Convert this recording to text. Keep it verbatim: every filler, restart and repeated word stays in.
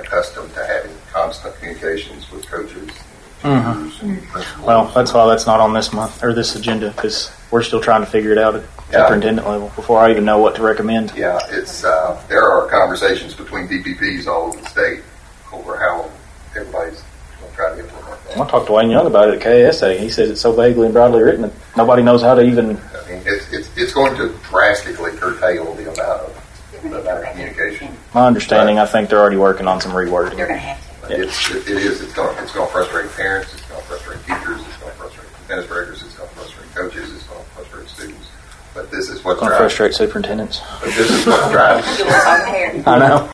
accustomed to having constant communications with coaches. Mm-hmm. Well, that's why that's not on this month or this agenda, because we're still trying to figure it out at yeah. superintendent level before I even know what to recommend. Yeah, it's uh, there are conversations between D P Ps all over the state over how everybody's going to try to implement that. I talked to Wayne Young about it at K S A. He says it's so vaguely and broadly written that nobody knows how to even. I mean, it's it's, it's going to drastically curtail the amount of the amount of communication. My understanding, but I think they're already working on some rewording. They're going to have to. It's, it, it is. It's going. It's going to frustrate parents. It's going to frustrate teachers. It's going to frustrate administrators. It's going to frustrate coaches. It's going to frustrate students. But this is what's going to frustrate superintendents. But this is what drives. I I know.